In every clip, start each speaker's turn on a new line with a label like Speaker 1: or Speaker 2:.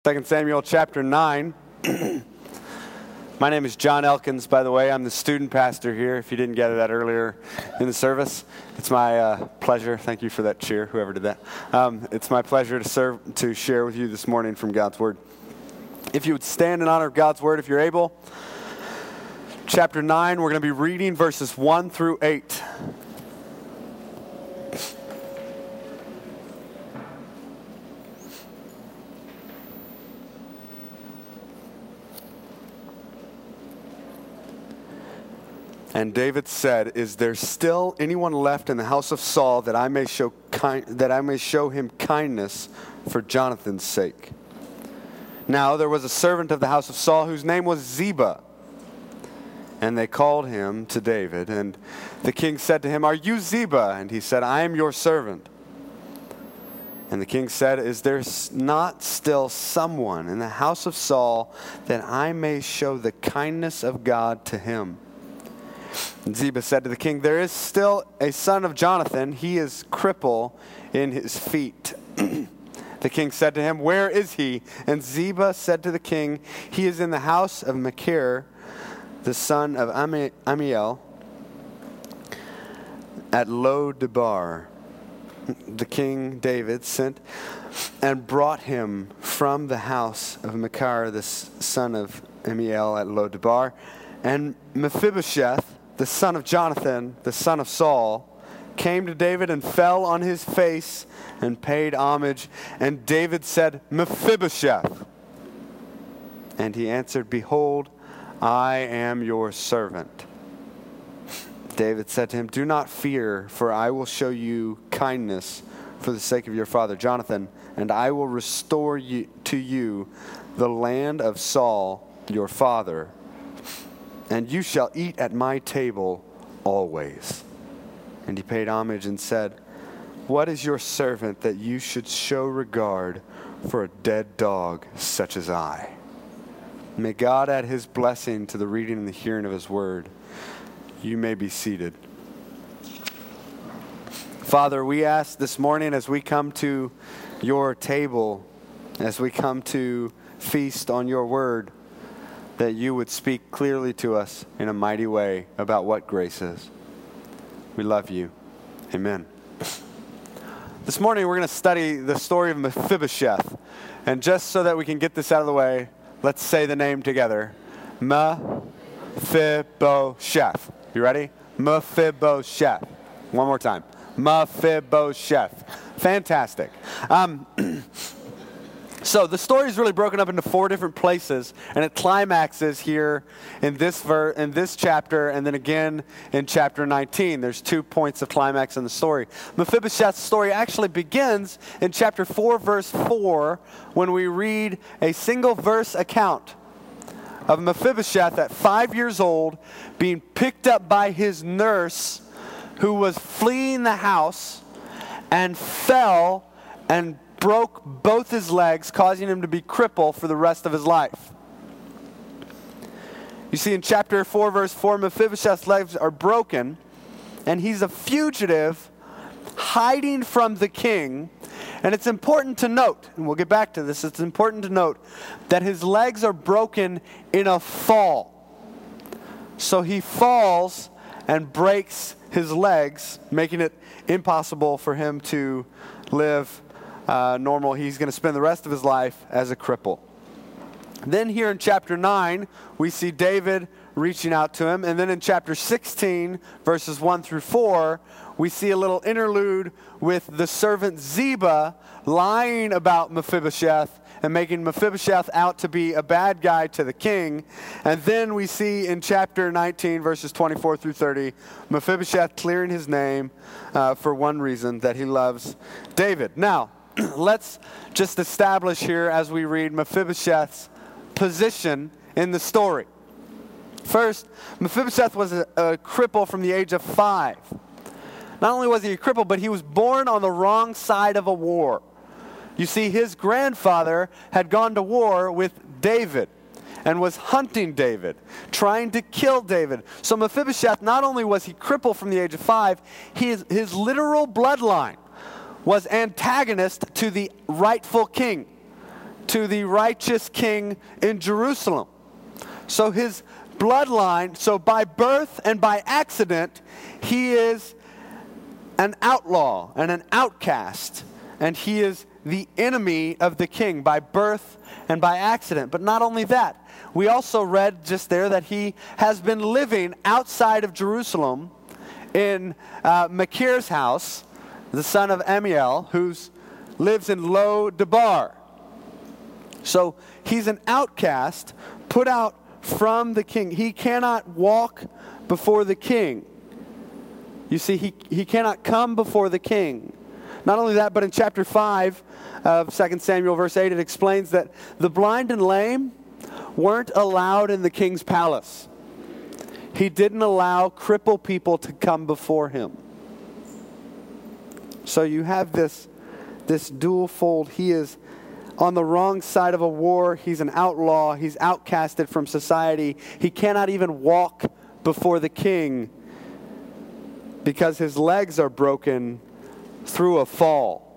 Speaker 1: 2 Samuel chapter 9. My name is John Elkins, by the way. I'm the student pastor here, if you didn't get that earlier in the service. It's my pleasure. Thank you for that cheer, whoever did that. It's my pleasure to share with you this morning from God's Word. If you would stand in honor of God's Word, if you're able. Chapter 9, we're going to be reading verses 1 through 8. And David said, "Is there still anyone left in the house of Saul that I may show him kindness for Jonathan's sake?" Now there was a servant of the house of Saul whose name was Ziba. And they called him to David. And the king said to him, "Are you Ziba?" And he said, "I am your servant." And the king said, "Is there not still someone in the house of Saul that I may show the kindness of God to him?" And Ziba said to the king, "There is still a son of Jonathan. He is cripple in his feet." The king said to him, "Where is he?" And Ziba said to the king, "He is in the house of Machir, the son of Amiel, at Lo-debar." The king David sent and brought him from the house of Machir, the son of Amiel, at Lo-debar. And Mephibosheth, the son of Jonathan, the son of Saul, came to David and fell on his face and paid homage. And David said, "Mephibosheth." And he answered, "Behold, I am your servant." David said to him, "Do not fear, for I will show you kindness for the sake of your father Jonathan, and I will restore to you the land of Saul your father. And you shall eat at my table always." And he paid homage and said, "What is your servant that you should show regard for a dead dog such as I?" May God add his blessing to the reading and the hearing of his word. You may be seated. Father, we ask this morning as we come to your table, as we come to feast on your word, that you would speak clearly to us in a mighty way about what grace is. We love you. Amen. This morning we're going to study the story of Mephibosheth. And just so that we can get this out of the way, let's say the name together. Mephibosheth. You ready? Mephibosheth. One more time. Mephibosheth. Fantastic. So the story is really broken up into 4 different places, and it climaxes here in this chapter, and then again in chapter 19. There's 2 points of climax in the story. Mephibosheth's story actually begins in chapter 4, verse 4, when we read a single verse account of Mephibosheth at 5 years old being picked up by his nurse who was fleeing the house and fell and broke both his legs, causing him to be crippled for the rest of his life. You see, in chapter 4, verse 4, Mephibosheth's legs are broken, and he's a fugitive hiding from the king. And it's important to note, and we'll get back to this, it's important to note that his legs are broken in a fall. So he falls and breaks his legs, making it impossible for him to live normal. He's going to spend the rest of his life as a cripple. Then here in chapter 9, we see David reaching out to him. And then in chapter 16, verses 1 through 4, we see a little interlude with the servant Ziba lying about Mephibosheth and making Mephibosheth out to be a bad guy to the king. And then we see in chapter 19, verses 24 through 30, Mephibosheth clearing his name for one reason, that he loves David. Now, let's just establish here as we read Mephibosheth's position in the story. First, Mephibosheth was a cripple from the age of 5. Not only was he a cripple, but he was born on the wrong side of a war. You see, his grandfather had gone to war with David and was hunting David, trying to kill David. So Mephibosheth, not only was he crippled from the age of 5, his literal bloodline was antagonist to the rightful king. to the righteous king in Jerusalem. So his bloodline, so by birth and by accident, he is an outlaw and an outcast. And he is the enemy of the king by birth and by accident. But not only that, we also read just there that he has been living outside of Jerusalem in Machir's house, the son of Amiel, who lives in Lo-debar. So he's an outcast, put out from the king. He cannot walk before the king. You see, he cannot come before the king. Not only that, but in chapter 5 of 2 Samuel verse 8, it explains that the blind and lame weren't allowed in the king's palace. He didn't allow crippled people to come before him. So you have this dual fold. He is on the wrong side of a war. He's an outlaw. He's outcasted from society. He cannot even walk before the king because his legs are broken through a fall.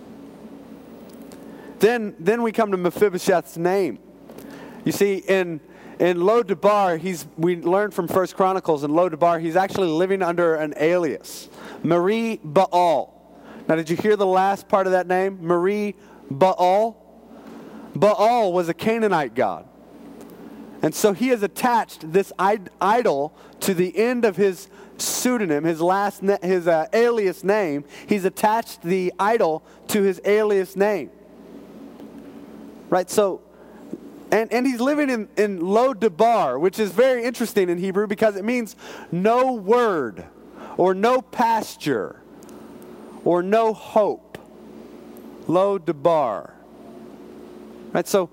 Speaker 1: Then we come to Mephibosheth's name. You see, in Lo-debar, we learned from 1 Chronicles, in Lo-debar, he's actually living under an alias, Marie Baal. Now, did you hear the last part of that name? Marie Baal? Baal was a Canaanite god. And so he has attached this idol to the end of his pseudonym, his alias name. He's attached the idol to his alias name. Right, so, and he's living in Lo-debar, which is very interesting in Hebrew because it means no word, or no pasture, or no hope. Lo-debar. Right, so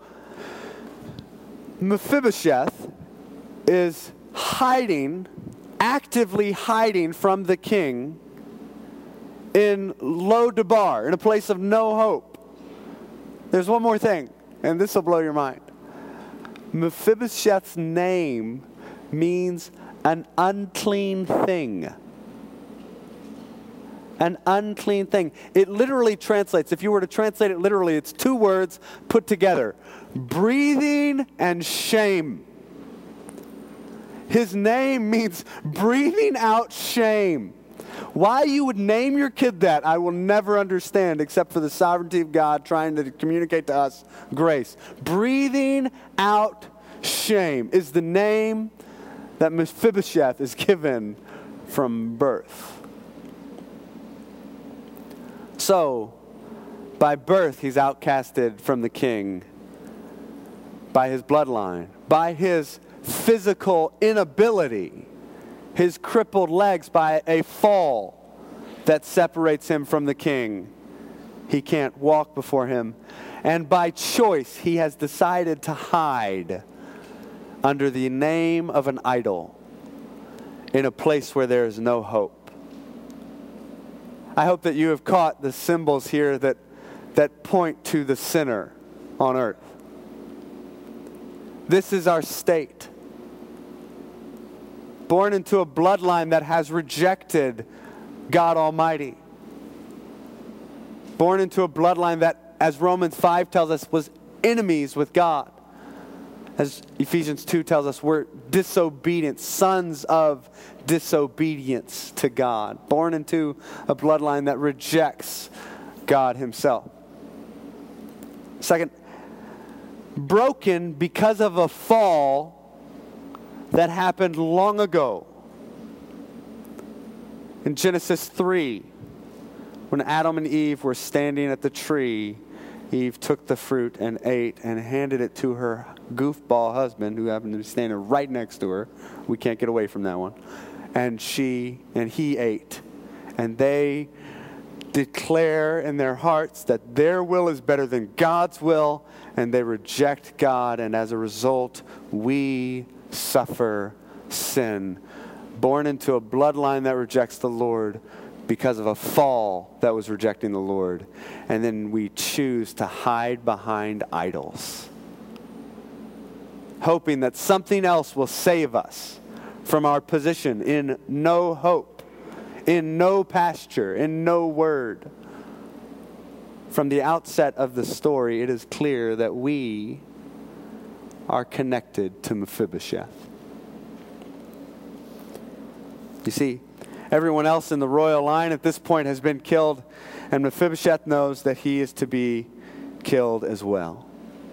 Speaker 1: Mephibosheth is actively hiding from the king in Lo-debar, in a place of no hope. There's one more thing, and this will blow your mind. Mephibosheth's name means an unclean thing. An unclean thing. It literally translates, if you were to translate it literally, it's two words put together. Breathing and shame. His name means breathing out shame. Why you would name your kid that, I will never understand, except for the sovereignty of God trying to communicate to us grace. Breathing out shame is the name that Mephibosheth is given from birth. So, by birth, he's outcasted from the king, by his bloodline, by his physical inability, his crippled legs, by a fall that separates him from the king. He can't walk before him. And by choice, he has decided to hide under the name of an idol in a place where there is no hope. I hope that you have caught the symbols here that point to the sinner on earth. This is our state. Born into a bloodline that has rejected God Almighty. Born into a bloodline that, as Romans 5 tells us, was enemies with God. As Ephesians 2 tells us, we're disobedient, sons of disobedience to God. Born into a bloodline that rejects God himself. Second, broken because of a fall that happened long ago. In Genesis 3, when Adam and Eve were standing at the tree, Eve took the fruit and ate and handed it to her goofball husband, who happened to be standing right next to her. We can't get away from that one. And he ate. And they declare in their hearts that their will is better than God's will, and they reject God, and as a result, we suffer sin. Born into a bloodline that rejects the Lord because of a fall that was rejecting the Lord. And then we choose to hide behind idols, hoping that something else will save us from our position in no hope, in no pasture, in no word. from the outset of the story, it is clear that we are connected to Mephibosheth. You see, everyone else in the royal line at this point has been killed, and Mephibosheth knows that he is to be killed as well.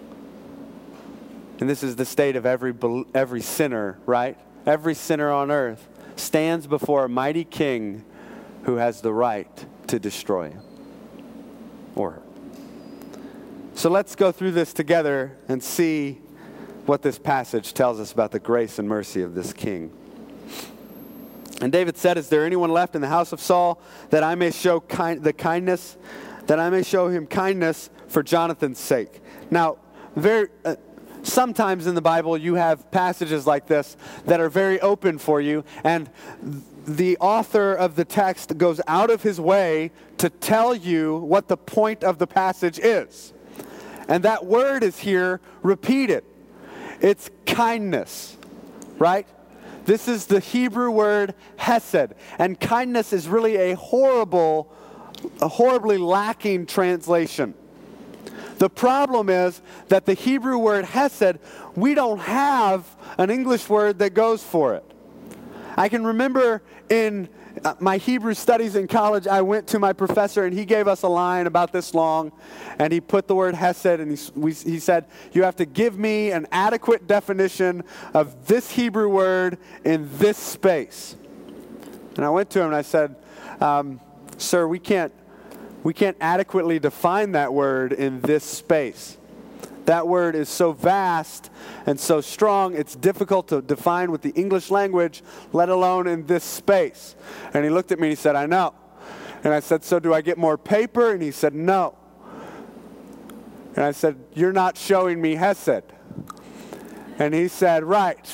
Speaker 1: And this is the state of every sinner, right? Every sinner on earth stands before a mighty king who has the right to destroy him or her. So let's go through this together and see what this passage tells us about the grace and mercy of this king. And David said, "Is there anyone left in the house of Saul that I may show that I may show him kindness for Jonathan's sake?" Now, sometimes in the Bible you have passages like this that are very open for you, and the author of the text goes out of his way to tell you what the point of the passage is. And that word is here repeated. It's kindness, right? This is the Hebrew word hesed. And kindness is really a horribly lacking translation. The problem is that the Hebrew word hesed, we don't have an English word that goes for it. I can remember in my Hebrew studies in college, I went to my professor and he gave us a line about this long, and he put the word hesed, and he said, "You have to give me an adequate definition of this Hebrew word in this space." And I went to him and I said, "Sir, we can't adequately define that word in this space. That word is so vast and so strong, it's difficult to define with the English language, let alone in this space." And he looked at me and he said, "I know." And I said, "So do I get more paper?" And he said, "No." And I said, "You're not showing me hesed." And he said, "Right."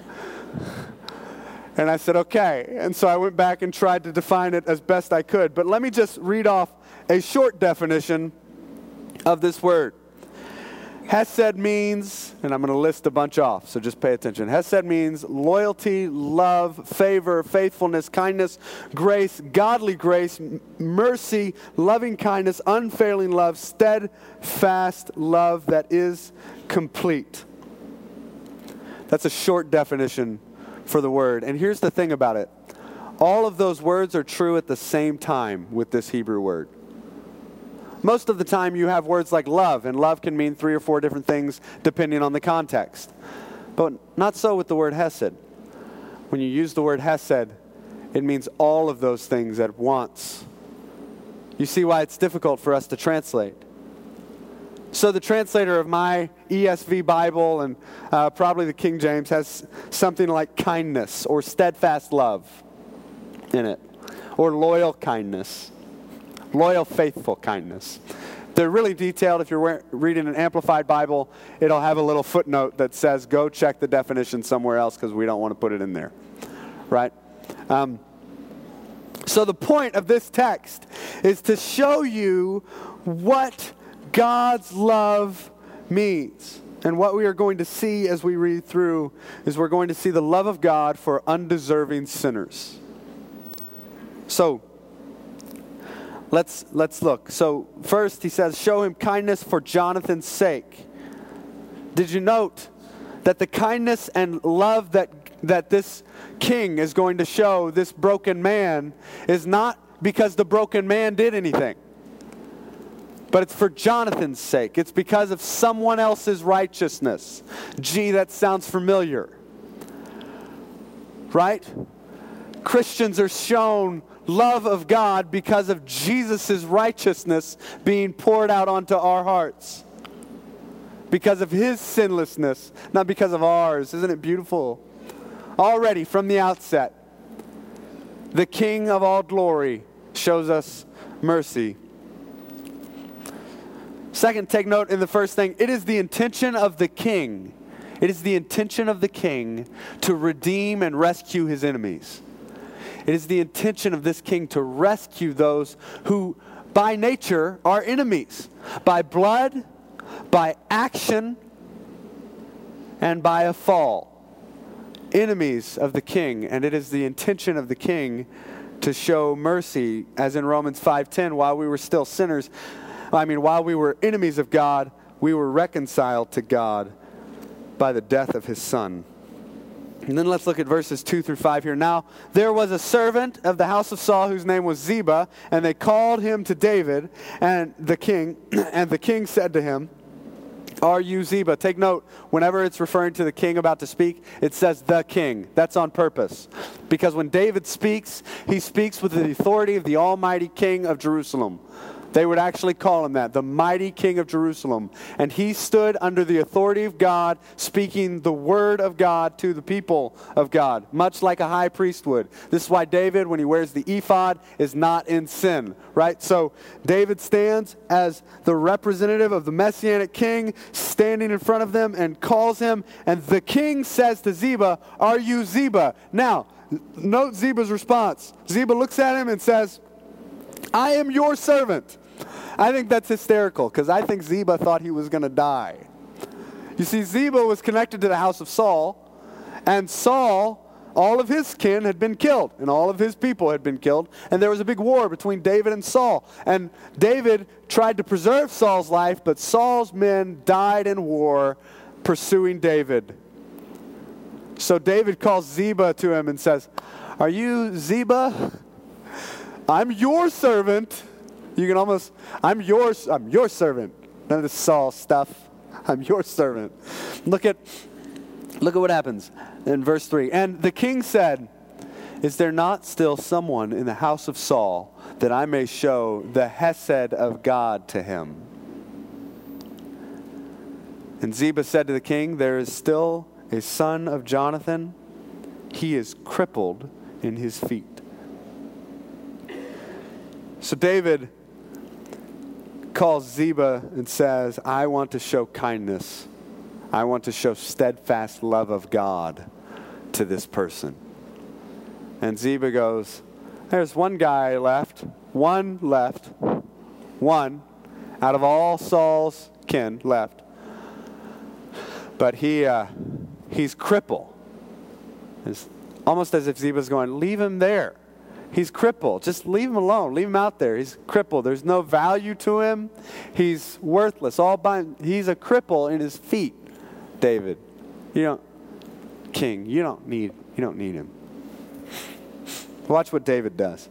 Speaker 1: And I said, "Okay." And so I went back and tried to define it as best I could. But let me just read off a short definition of this word. Hesed means, and I'm going to list a bunch off, so just pay attention. Hesed means loyalty, love, favor, faithfulness, kindness, grace, godly grace, mercy, loving kindness, unfailing love, steadfast love that is complete. That's a short definition for the word. And here's the thing about it. All of those words are true at the same time with this Hebrew word. Most of the time you have words like love, and love can mean 3 or 4 different things depending on the context. But not so with the word hesed. When you use the word hesed, it means all of those things at once. You see why it's difficult for us to translate. So the translator of my ESV Bible and probably the King James has something like kindness or steadfast love in it, or loyal kindness. Loyal, faithful kindness. They're really detailed. If you're reading an Amplified Bible, it'll have a little footnote that says, go check the definition somewhere else because we don't want to put it in there. Right? So the point of this text is to show you what God's love means. And what we are going to see as we read through is we're going to see the love of God for undeserving sinners. So, Let's look. So first he says, show him kindness for Jonathan's sake. Did you note that the kindness and love that this king is going to show this broken man is not because the broken man did anything, but it's for Jonathan's sake. It's because of someone else's righteousness. Gee, that sounds familiar. Right? Christians are shown love of God because of Jesus' righteousness being poured out onto our hearts. Because of his sinlessness, not because of ours. Isn't it beautiful? Already from the outset, the King of all glory shows us mercy. Second, take note in the first thing, it is the intention of the king. It is the intention of the king to redeem and rescue his enemies. It is the intention of this king to rescue those who by nature are enemies, by blood, by action, and by a fall. Enemies of the king, and it is the intention of the king to show mercy, as in Romans 5:10, while we were still sinners, while we were enemies of God, we were reconciled to God by the death of his Son. And then let's look at verses 2 through 5 here. Now, there was a servant of the house of Saul whose name was Ziba, and they called him to David and the king. And the king said to him, "Are you Ziba?" Take note, whenever it's referring to the king about to speak, it says the king. That's on purpose. Because when David speaks, he speaks with the authority of the almighty king of Jerusalem. They would actually call him that, the mighty king of Jerusalem. And he stood under the authority of God, speaking the word of God to the people of God, much like a high priest would. This is why David, when he wears the ephod, is not in sin, right? So David stands as the representative of the Messianic king, standing in front of them and calls him. And the king says to Ziba, "Are you Ziba?" Now, note Ziba's response. Ziba looks at him and says, "I am your servant." I think that's hysterical because I think Ziba thought he was going to die. You see, Ziba was connected to the house of Saul, and Saul, all of his kin had been killed, and all of his people had been killed, and there was a big war between David and Saul. And David tried to preserve Saul's life, but Saul's men died in war pursuing David. So David calls Ziba to him and says, "Are you Ziba? I'm your servant." You can almost, I'm your servant. None of this Saul stuff. I'm your servant. Look at what happens in verse 3. And the king said, "Is there not still someone in the house of Saul that I may show the hesed of God to him?" And Ziba said to the king, "There is still a son of Jonathan. He is crippled in his feet." So David calls Ziba and says, "I want to show kindness. I want to show steadfast love of God to this person." And Ziba goes, "There's one guy left. One left. One out of all Saul's kin left. But he's crippled." It's almost as if Ziba's going, "Leave him there. He's crippled. Just leave him alone. Leave him out there. He's crippled. There's no value to him. He's worthless. He's a cripple in his feet, David. King, you don't need him." Watch what David does.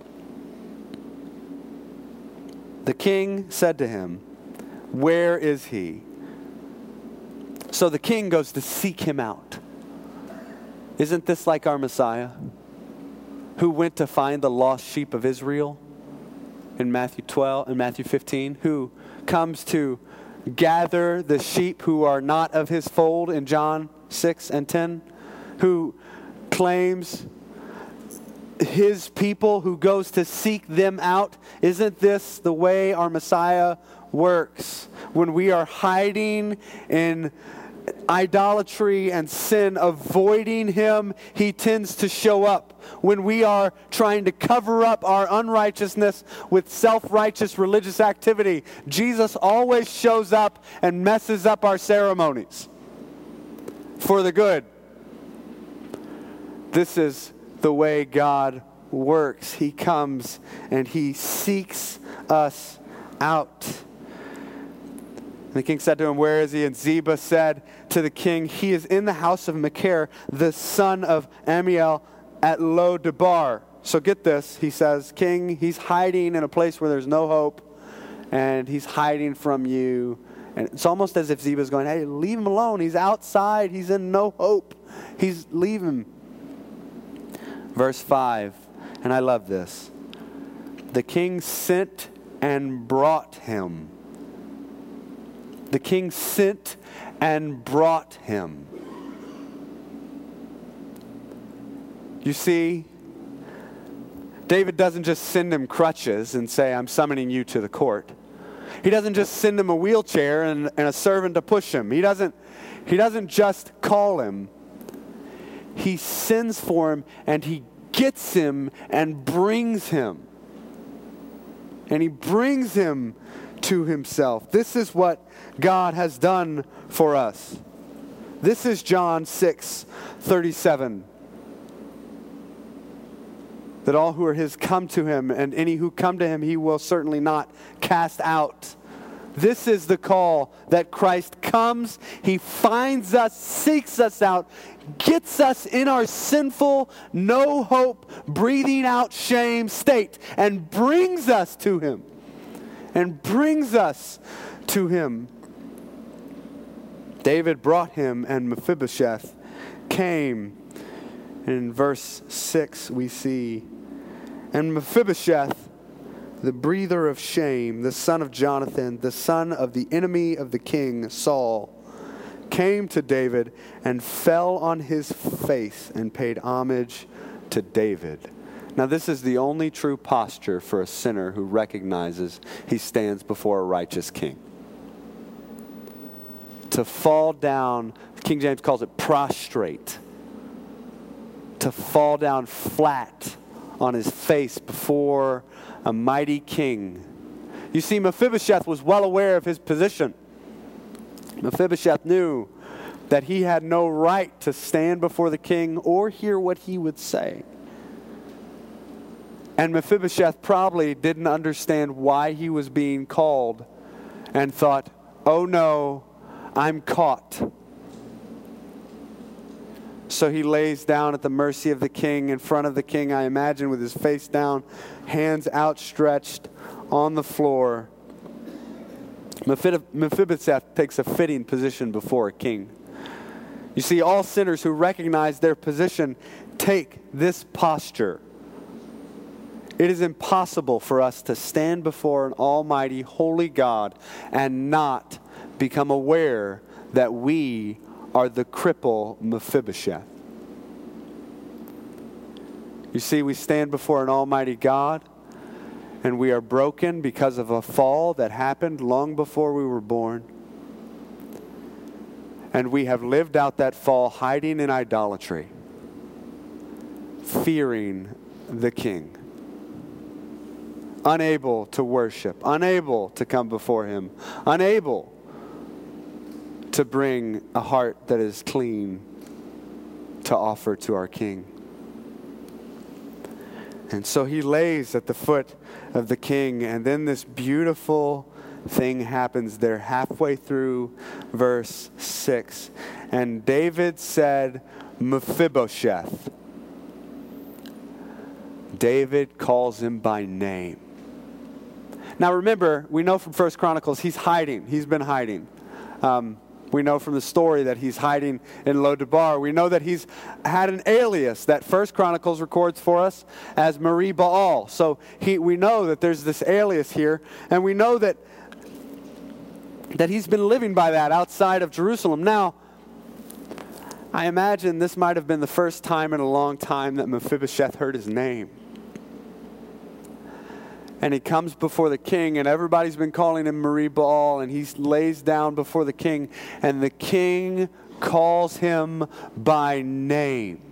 Speaker 1: The king said to him, "Where is he?" So the king goes to seek him out. Isn't this like our Messiah, who went to find the lost sheep of Israel in Matthew 12 and Matthew 15, who comes to gather the sheep who are not of his fold in John 6 and 10, who claims his people, who goes to seek them out? Isn't this the way our Messiah works? When we are hiding in idolatry and sin, avoiding him, he tends to show up. When we are trying to cover up our unrighteousness with self-righteous religious activity, Jesus always shows up and messes up our ceremonies for the good. This is the way God works. He comes and he seeks us out. And the king said to him, "Where is he?" And Ziba said to the king, "He is in the house of Machir, the son of Amiel, at Lo-debar." So get this, he says, "King, he's hiding in a place where there's no hope, and he's hiding from you." And it's almost as if Ziba's going, "Hey, leave him alone. He's outside. He's in no hope. Leave him." Verse 5, and I love this. The king sent and brought him. The king sent and brought him. You see, David doesn't just send him crutches and say, "I'm summoning you to the court." He doesn't just send him a wheelchair and a servant to push him. He doesn't just call him. He sends for him and he gets him and brings him. And he brings him to himself. This is what God has done for us. This is John 6:37. That all who are his come to him, and any who come to him he will certainly not cast out. This is the call that Christ comes, he finds us, seeks us out, gets us in our sinful, no hope, breathing out shame state, and brings us to him. And brings us to him. David brought him, and Mephibosheth came. In verse 6 we see, and Mephibosheth, the breather of shame, the son of Jonathan, the son of the enemy of the king, Saul, came to David and fell on his face and paid homage to David. Now this is the only true posture for a sinner who recognizes he stands before a righteous king. To fall down, King James calls it prostrate. To fall down flat on his face before a mighty king. You see, Mephibosheth was well aware of his position. Mephibosheth knew that he had no right to stand before the king or hear what he would say. And Mephibosheth probably didn't understand why he was being called and thought, oh no, I'm caught. So he lays down at the mercy of the king, in front of the king, I imagine, with his face down, hands outstretched on the floor. Mephibosheth takes a fitting position before a king. You see, all sinners who recognize their position take this posture. It is impossible for us to stand before an almighty, holy God and not become aware that we are the cripple Mephibosheth. You see, we stand before an almighty God, and we are broken because of a fall that happened long before we were born. And we have lived out that fall hiding in idolatry, fearing the king, unable to worship, unable to come before him, unable to bring a heart that is clean to offer to our King. And so he lays at the foot of the king, and then this beautiful thing happens there halfway through verse 6. And David said, Mephibosheth. David calls him by name. Now remember, we know from 1 Chronicles, he's hiding. He's been hiding. We know from the story that he's hiding in Lodabar. We know that he's had an alias that 1 Chronicles records for us as Marie Baal. So we know that there's this alias here, and we know that he's been living by that outside of Jerusalem. Now, I imagine this might have been the first time in a long time that Mephibosheth heard his name. And he comes before the king, and everybody's been calling him Marie Baal, and he lays down before the king, and the king calls him by name.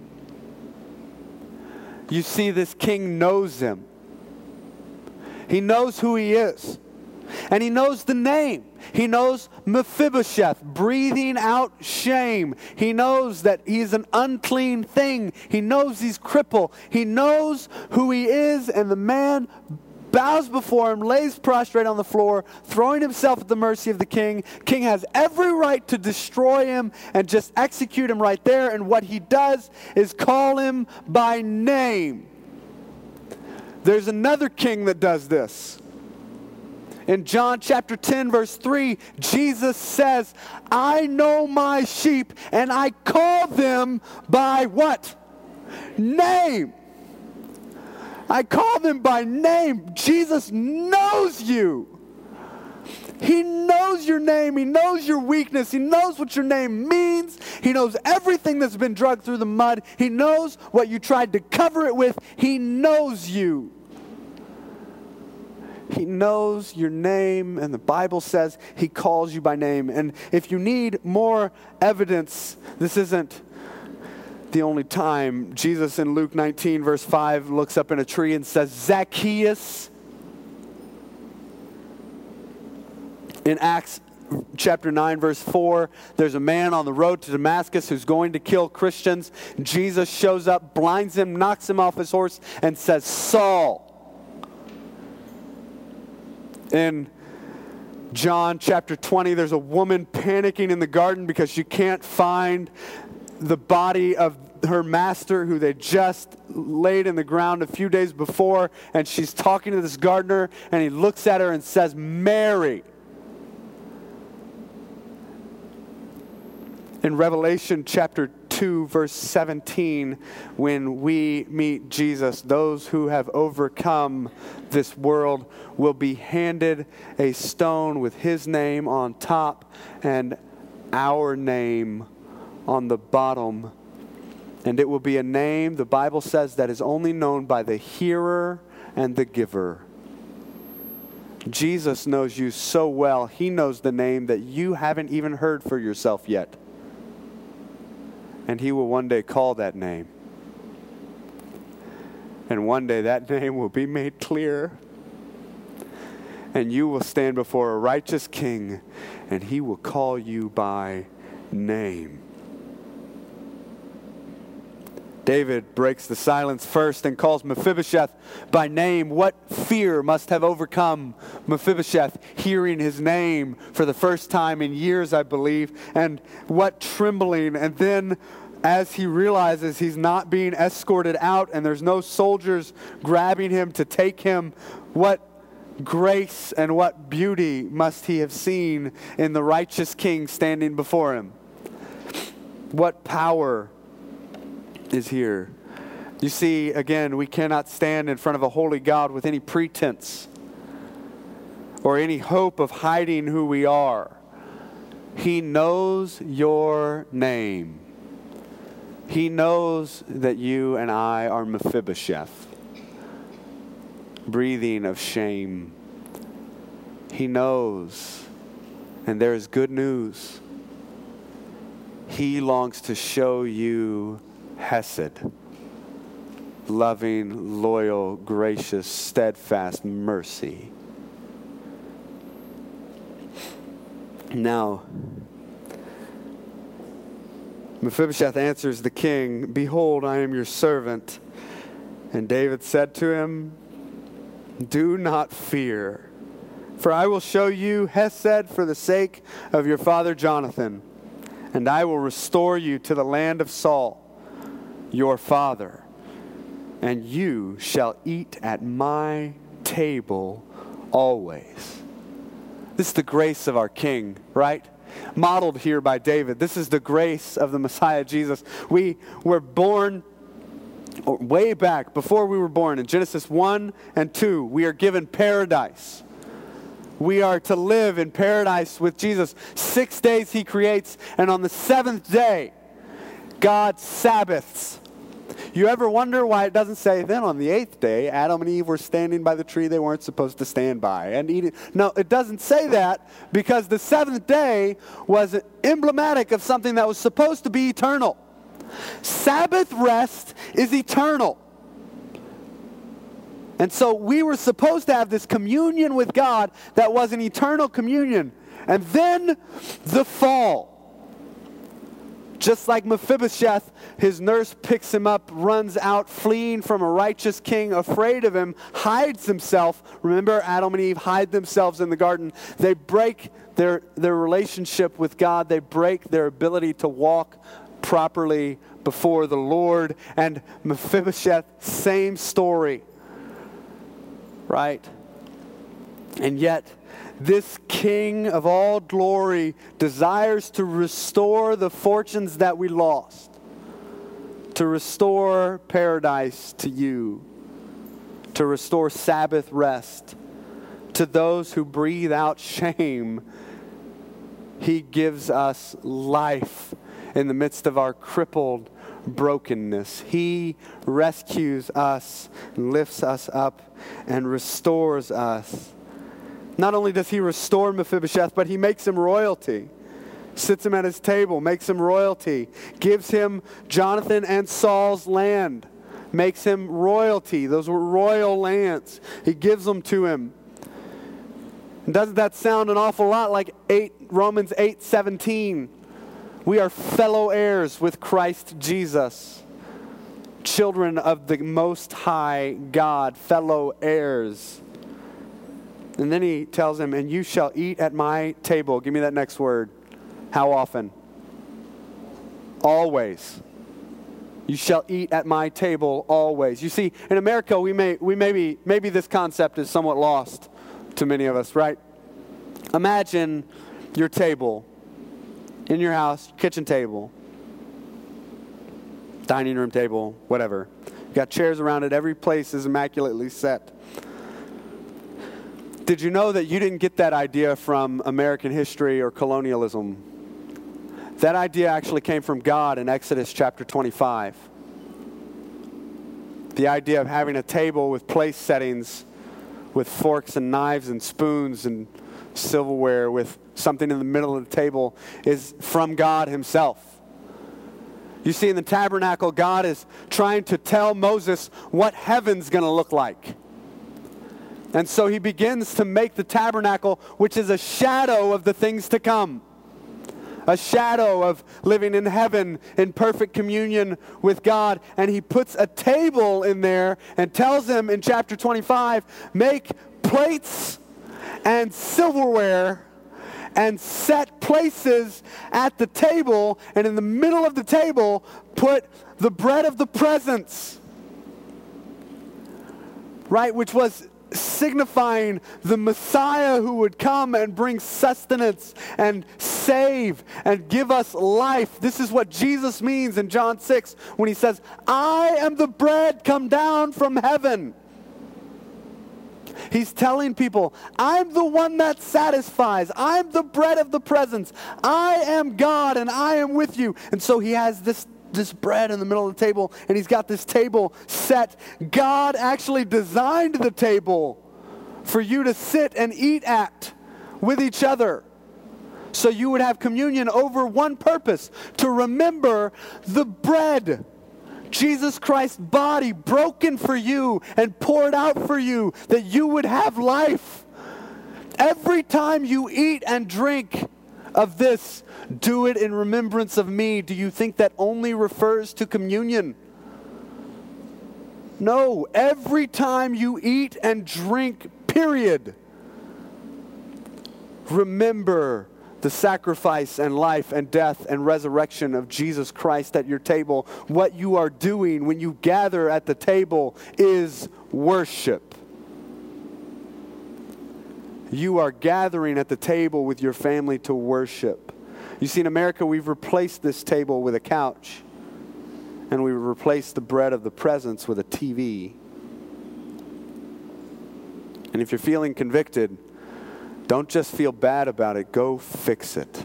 Speaker 1: You see, this king knows him. He knows who he is. And he knows the name. He knows Mephibosheth, breathing out shame. He knows that he's an unclean thing. He knows he's crippled. He knows who he is, and the man bows before him, lays prostrate on the floor, throwing himself at the mercy of the king. King has every right to destroy him and just execute him right there. And what he does is call him by name. There's another king that does this. In John chapter 10, verse 3, Jesus says, I know my sheep, and I call them by what? Name. I call them by name. Jesus knows you. He knows your name. He knows your weakness. He knows what your name means. He knows everything that's been dragged through the mud. He knows what you tried to cover it with. He knows you. He knows your name, and the Bible says he calls you by name. And if you need more evidence, this isn't the only time. Jesus in Luke 19, verse 5, looks up in a tree and says, Zacchaeus. In Acts chapter 9, verse 4, there's a man on the road to Damascus who's going to kill Christians. Jesus shows up, blinds him, knocks him off his horse, and says, Saul. In John chapter 20, there's a woman panicking in the garden because she can't find the body of her master who they just laid in the ground a few days before. And she's talking to this gardener, and he looks at her and says, "Mary." In Revelation chapter 2, verse 17, when we meet Jesus, those who have overcome this world will be handed a stone with his name on top and our name on the bottom. And it will be a name, the Bible says, that is only known by the hearer and the giver. Jesus knows you so well, he knows the name that you haven't even heard for yourself yet. And he will one day call that name. And one day that name will be made clear. And you will stand before a righteous king, and he will call you by name. David breaks the silence first and calls Mephibosheth by name. What fear must have overcome Mephibosheth hearing his name for the first time in years, I believe, and what trembling. And then as he realizes he's not being escorted out and there's no soldiers grabbing him to take him, what grace and what beauty must he have seen in the righteous king standing before him. What power is here. You see, again, we cannot stand in front of a holy God with any pretense or any hope of hiding who we are. He knows your name. He knows that you and I are Mephibosheth, breathing of shame. He knows, and there is good news. He longs to show you Hesed, loving, loyal, gracious, steadfast mercy. Now, Mephibosheth answers the king, "Behold, I am your servant." And David said to him, "Do not fear, for I will show you Hesed for the sake of your father Jonathan, and I will restore you to the land of Saul, your father, and you shall eat at my table always." This is the grace of our King, right? Modeled here by David. This is the grace of the Messiah Jesus. We were born way back, before we were born, in Genesis 1 and 2, we are given paradise. We are to live in paradise with Jesus. 6 days he creates, and on the seventh day, God Sabbaths. You ever wonder why it doesn't say, then on the eighth day, Adam and Eve were standing by the tree they weren't supposed to stand by and eat it? No, it doesn't say that, because the seventh day was emblematic of something that was supposed to be eternal. Sabbath rest is eternal. And so we were supposed to have this communion with God that was an eternal communion. And then the fall. Just like Mephibosheth, his nurse picks him up, runs out, fleeing from a righteous king, afraid of him, hides himself. Remember, Adam and Eve hide themselves in the garden. They break their relationship with God. They break their ability to walk properly before the Lord. And Mephibosheth, same story. Right? And yet, this King of all glory desires to restore the fortunes that we lost, to restore paradise to you, to restore Sabbath rest to those who breathe out shame. He gives us life in the midst of our crippled brokenness. He rescues us, lifts us up, and restores us. Not only does he restore Mephibosheth, but he makes him royalty. Sits him at his table, makes him royalty. Gives him Jonathan and Saul's land. Makes him royalty. Those were royal lands. He gives them to him. And doesn't that sound an awful lot like Romans 8:17? We are fellow heirs with Christ Jesus. Children of the Most High God, fellow heirs. And then he tells him, and you shall eat at my table. Give me that next word. How often? Always. You shall eat at my table always. You see, in America, maybe this concept is somewhat lost to many of us, right? Imagine your table in your house, kitchen table, dining room table, whatever. You got chairs around it. Every place is immaculately set. Did you know that you didn't get that idea from American history or colonialism? That idea actually came from God in Exodus chapter 25. The idea of having a table with place settings, with forks and knives and spoons and silverware, with something in the middle of the table, is from God himself. You see, in the tabernacle, God is trying to tell Moses what heaven's going to look like. And so he begins to make the tabernacle, which is a shadow of the things to come. A shadow of living in heaven in perfect communion with God. And he puts a table in there and tells him in chapter 25, make plates and silverware and set places at the table. And in the middle of the table, put the bread of the presence. Right, which was signifying the Messiah who would come and bring sustenance and save and give us life. This is what Jesus means in John 6 when he says, I am the bread come down from heaven. He's telling people, I'm the one that satisfies. I'm the bread of the presence. I am God and I am with you. And so he has this bread in the middle of the table, and he's got this table set. God actually designed the table for you to sit and eat at with each other. So you would have communion over one purpose, to remember the bread. Jesus Christ's body broken for you and poured out for you that you would have life. Every time you eat and drink of this, do it in remembrance of me. Do you think that only refers to communion? No, every time you eat and drink, period, remember the sacrifice and life and death and resurrection of Jesus Christ at your table. What you are doing when you gather at the table is worship. You are gathering at the table with your family to worship. You see, in America, we've replaced this table with a couch. And we've replaced the bread of the presence with a TV. And if you're feeling convicted, don't just feel bad about it. Go fix it.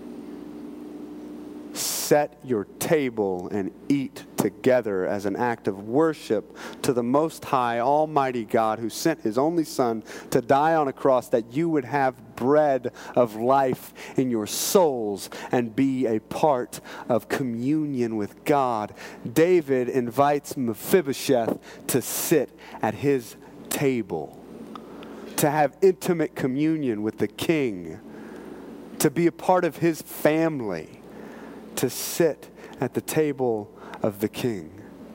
Speaker 1: Set your table and eat together as an act of worship to the Most High, Almighty God, who sent His only Son to die on a cross that you would have bread of life in your souls and be a part of communion with God. David invites Mephibosheth to sit at his table, to have intimate communion with the king, to be a part of his family, to sit at the table of the king.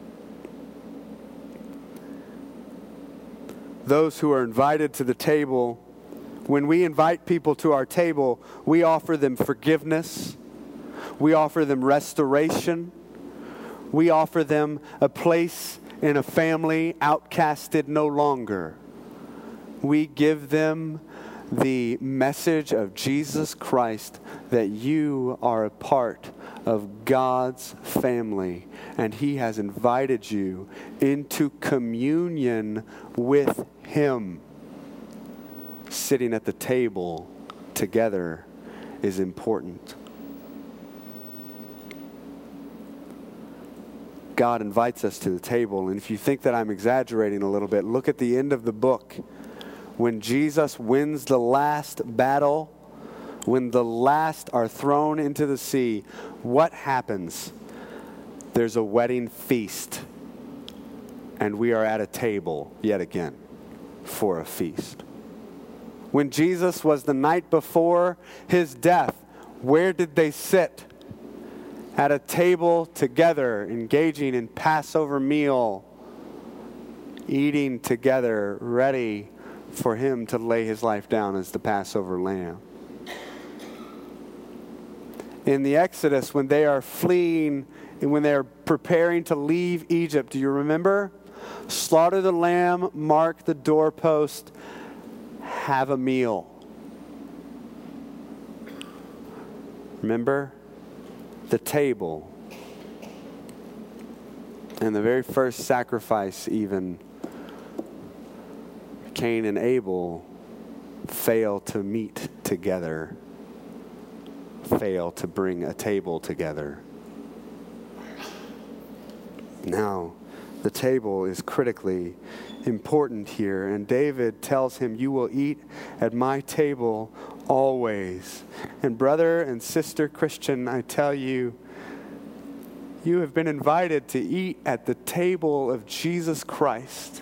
Speaker 1: Those who are invited to the table, when we invite people to our table, we offer them forgiveness, we offer them restoration, we offer them a place in a family outcasted no longer. We give them the message of Jesus Christ that you are a part of God's family and He has invited you into communion with Him. Sitting at the table together is important. God invites us to the table, and if you think that I'm exaggerating a little bit, look at the end of the book. When Jesus wins the last battle, when the last are thrown into the sea, what happens? There's a wedding feast. And we are at a table yet again for a feast. When Jesus was the night before His death, where did they sit? At a table together, engaging in Passover meal, eating together, ready for him to lay his life down as the Passover lamb. In the Exodus, when they are fleeing and when they are preparing to leave Egypt, do you remember? Slaughter the lamb, mark the doorpost, have a meal. Remember? The table. And the very first sacrifice, even, Cain and Abel fail to meet together, fail to bring a table together. Now, the table is critically important here, and David tells him, "You will eat at my table always." And brother and sister Christian, I tell you, you have been invited to eat at the table of Jesus Christ.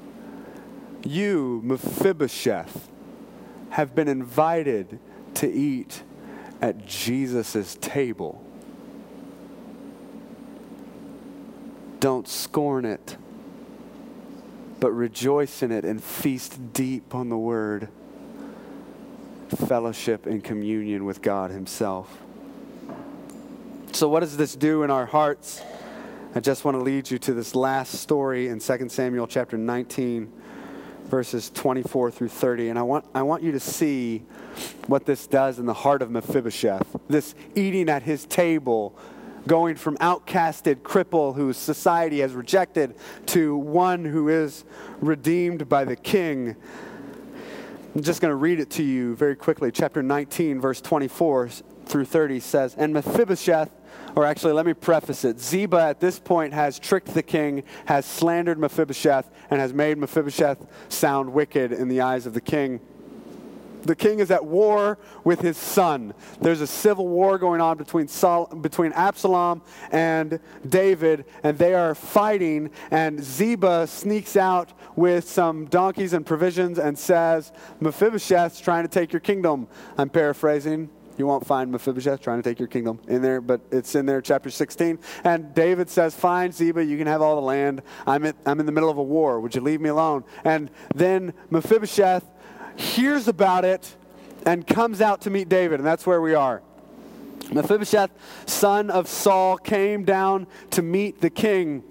Speaker 1: You, Mephibosheth, have been invited to eat at Jesus' table. Don't scorn it, but rejoice in it and feast deep on the Word. Fellowship and communion with God Himself. So what does this do in our hearts? I just want to lead you to this last story in 2 Samuel chapter 19, verses 24 through 30. And I want you to see what this does in the heart of Mephibosheth. This eating at his table, going from outcasted cripple whose society has rejected to one who is redeemed by the king. I'm just going to read it to you very quickly. Chapter 19, verse 24 through 30 says, "And Mephibosheth," or actually let me preface it, Ziba at this point has tricked the king, has slandered Mephibosheth, and has made Mephibosheth sound wicked in the eyes of the king. The king is at war with his son. There's a civil war going on between Absalom and David, and they are fighting, and Ziba sneaks out with some donkeys and provisions and says, "Mephibosheth's trying to take your kingdom." I'm paraphrasing. You won't find Mephibosheth trying to take your kingdom in there, but it's in there, chapter 16. And David says, "Fine, Ziba, you can have all the land. I'm in the middle of a war. Would you leave me alone?" And then Mephibosheth hears about it and comes out to meet David, and that's where we are. Mephibosheth, son of Saul, came down to meet the king.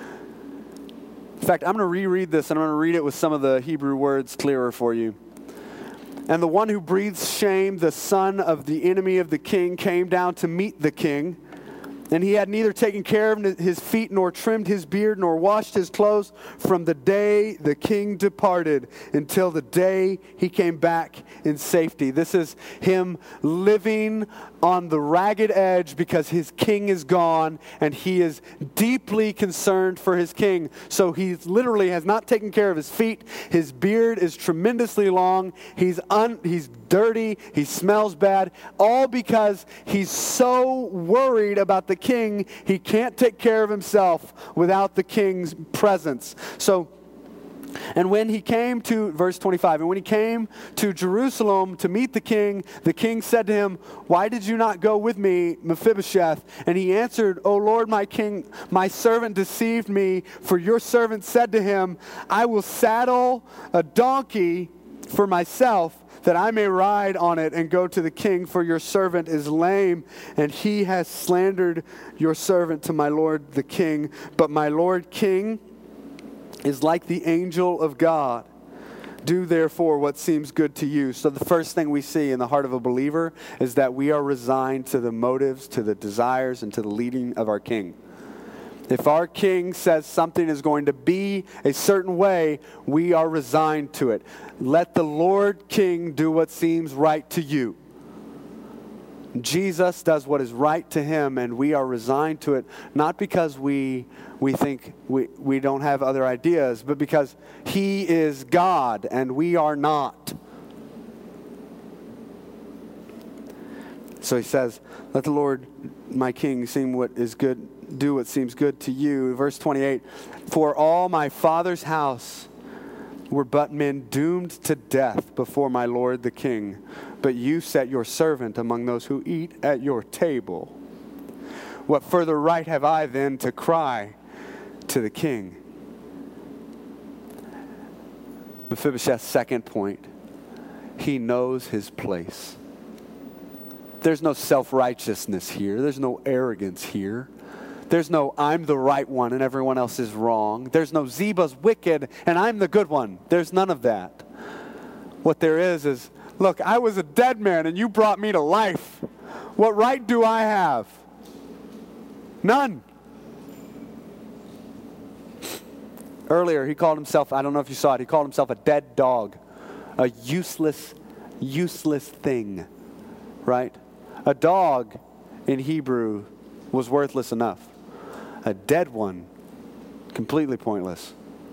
Speaker 1: In fact, I'm going to reread this, and I'm going to read it with some of the Hebrew words clearer for you. "And the one who breathes shame, the son of the enemy of the king, came down to meet the king. And he had neither taken care of his feet, nor trimmed his beard, nor washed his clothes from the day the king departed until the day he came back in safety." This is him living on the ragged edge because his king is gone, and he is deeply concerned for his king. So he literally has not taken care of his feet. His beard is tremendously long. He's dirty. He smells bad. All because he's so worried about the king, he can't take care of himself without the king's presence. And when he came to, verse 25, "And when he came to Jerusalem to meet the king said to him, 'Why did you not go with me, Mephibosheth?' And he answered, 'O Lord, my king, my servant deceived me, for your servant said to him, I will saddle a donkey for myself, that I may ride on it and go to the king, for your servant is lame, and he has slandered your servant to my lord the king. But my lord king is like the angel of God. Do therefore what seems good to you.'" So the first thing we see in the heart of a believer is that we are resigned to the motives, to the desires, and to the leading of our king. If our king says something is going to be a certain way, we are resigned to it. Let the Lord King do what seems right to you. Jesus does what is right to him, and we are resigned to it, not because we think we don't have other ideas, but because he is God and we are not. So he says, "Let the Lord, my king, do what seems good to you." Verse 28, "For all my father's house were but men doomed to death before my lord the king. But you set your servant among those who eat at your table. What further right have I then to cry to the king?" Mephibosheth's second point, he knows his place. There's no self-righteousness here. There's no arrogance here. There's no I'm the right one and everyone else is wrong. There's no Ziba's wicked and I'm the good one. There's none of that. What there is, look, I was a dead man and you brought me to life. What right do I have? None. Earlier, he called himself, I don't know if you saw it, he called himself a dead dog. A useless thing, right? A dog in Hebrew was worthless enough. A dead one, completely pointless.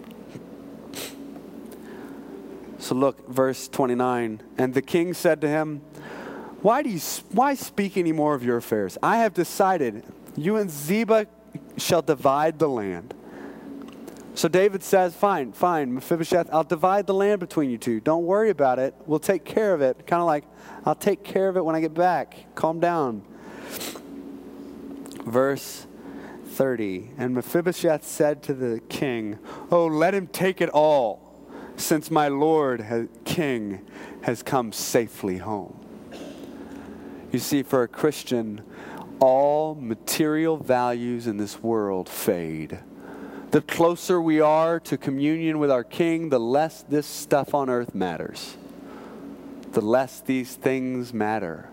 Speaker 1: So look, verse 29. And the king said to him, why speak any more of your affairs? I have decided you and Ziba shall divide the land. So David says, fine, Mephibosheth, I'll divide the land between you two. Don't worry about it. We'll take care of it. Kind of like, I'll take care of it when I get back. Calm down. Verse 30. And Mephibosheth said to the king, oh, let him take it all, since my lord king has come safely home. You see, for a Christian, all material values in this world fade. The closer we are to communion with our King, the less this stuff on earth matters. The less these things matter.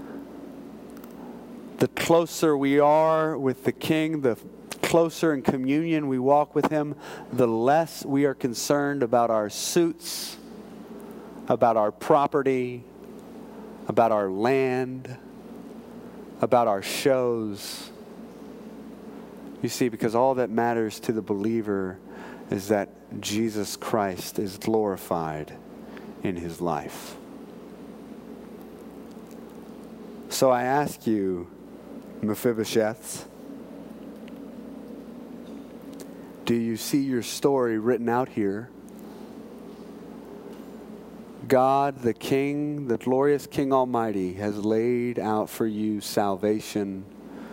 Speaker 1: The closer we are with the King, the closer in communion we walk with Him, the less we are concerned about our suits, about our property, about our land, about our shows. You see, because all that matters to the believer is that Jesus Christ is glorified in his life. So I ask you, Mephibosheth, do you see your story written out here? God, the King, the glorious King Almighty, has laid out for you salvation.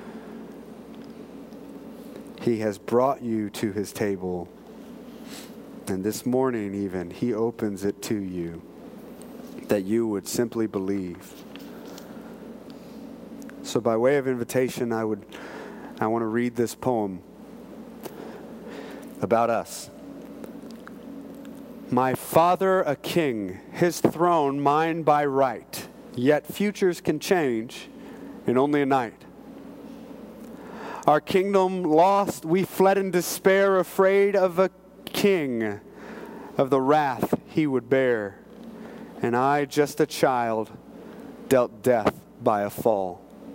Speaker 1: He has brought you to his table. And this morning even, he opens it to you that you would simply believe. So by way of invitation, I want to read this poem about us. My father a king, his throne mine by right, yet futures can change in only a night. Our kingdom lost, we fled in despair, afraid of a king, of the wrath he would bear. And I, just a child, dealt death by a fall.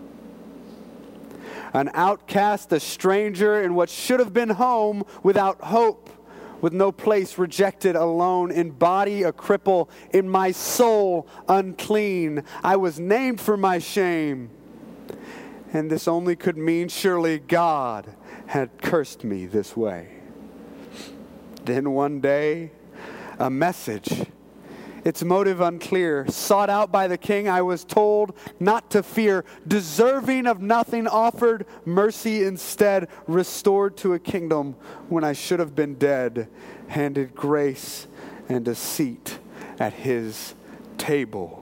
Speaker 1: An outcast, a stranger in what should have been home, without hope, with no place, rejected, alone, in body a cripple, in my soul unclean. I was named for my shame. And this only could mean surely God had cursed me this way. Then one day, a message, its motive unclear, sought out by the king, I was told not to fear, deserving of nothing, offered mercy instead, restored to a kingdom when I should have been dead, handed grace and a seat at his table.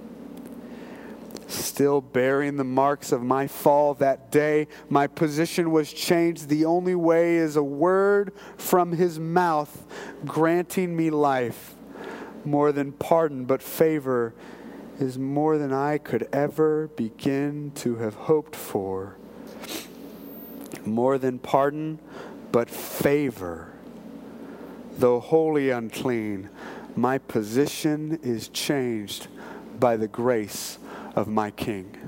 Speaker 1: Still bearing the marks of my fall that day, my position was changed. The only way is a word from his mouth, granting me life. More than pardon, but favor is more than I could ever begin to have hoped for. More than pardon, but favor. Though wholly unclean, my position is changed by the grace of my King.